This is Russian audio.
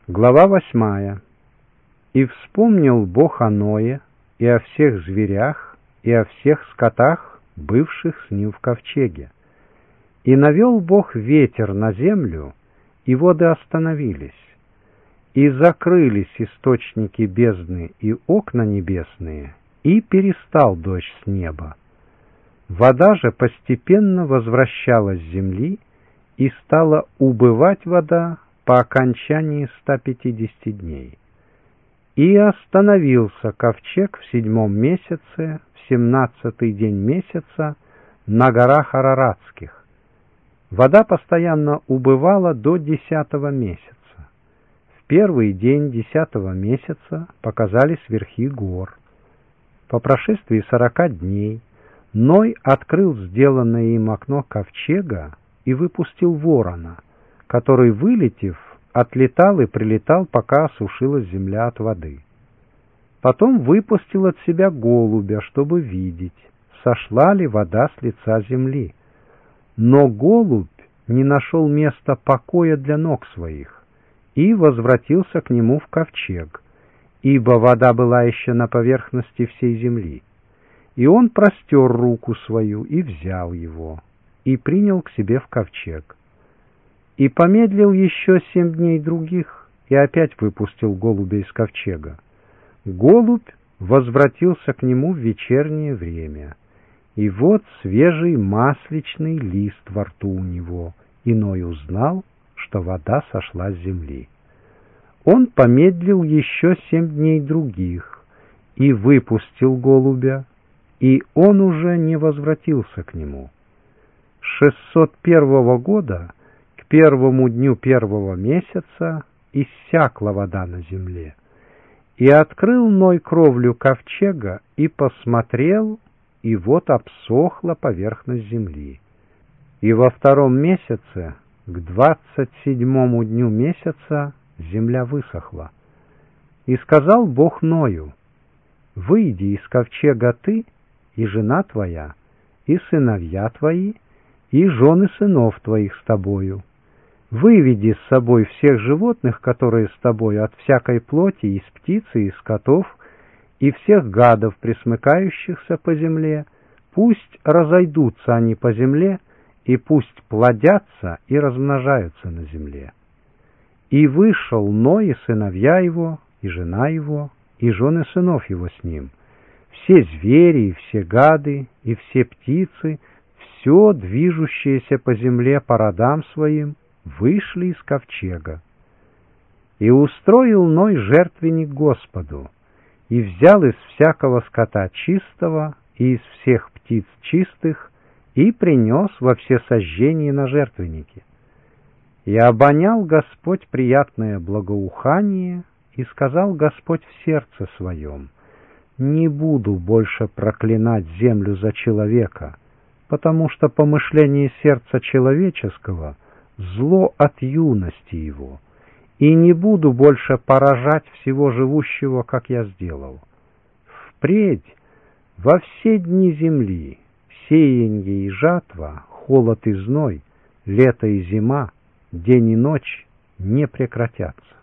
Глава 8. «И вспомнил Бог о Ное, и о всех зверях, и о всех скотах, бывших с ним в ковчеге. И навел Бог ветер на землю, и воды остановились, и закрылись источники бездны и окна небесные, и перестал дождь с неба. Вода же постепенно возвращалась с земли, и стала убывать вода по окончании 150 дней. И остановился ковчег в 7-м месяце, в 17-й день месяца, на горах Араратских. Вода постоянно убывала до 10-го месяца. В первый день 10-го месяца показались верхи гор. По прошествии 40 дней Ной открыл сделанное им окно ковчега и выпустил ворона, который, вылетев, отлетал и прилетал, пока осушилась земля от воды. Потом выпустил от себя голубя, чтобы видеть, сошла ли вода с лица земли. Но голубь не нашел места покоя для ног своих и возвратился к нему в ковчег, ибо вода была еще на поверхности всей земли. И он простер руку свою и взял его, и принял к себе в ковчег. И помедлил еще 7 дней других, и опять выпустил голубя из ковчега. Голубь возвратился к нему в вечернее время, и вот свежий масличный лист во рту у него, и Ной узнал, что вода сошла с земли. Он помедлил еще 7 дней других, и выпустил голубя, и он уже не возвратился к нему. С 601 года к 1-му дню 1-го месяца иссякла вода на земле. И открыл Ной кровлю ковчега, и посмотрел, и вот обсохла поверхность земли. И во 2-м месяце, к 27-му дню месяца, земля высохла. И сказал Бог Ною: «Выйди из ковчега ты, и жена твоя, и сыновья твои, и жены сынов твоих с тобою. Выведи с собой всех животных, которые с тобою, от всякой плоти, из птиц и из скотов, и всех гадов, пресмыкающихся по земле. Пусть разойдутся они по земле, и пусть плодятся и размножаются на земле». И вышел Ной, и сыновья его, и жена его, и жены сынов его с ним, все звери, и все гады, и все птицы, все движущееся по земле по родам своим, вышли из ковчега. И устроил Ной жертвенник Господу, и взял из всякого скота чистого и из всех птиц чистых, и принес во всесожжение на жертвеннике. И обонял Господь приятное благоухание, и сказал Господь в сердце своем: «Не буду больше проклинать землю за человека, потому что помышление сердца человеческого — зло от юности его, и не буду больше поражать всего живущего, как я сделал. Впредь во все дни земли, сеянье и жатва, холод и зной, лето и зима, день и ночь не прекратятся».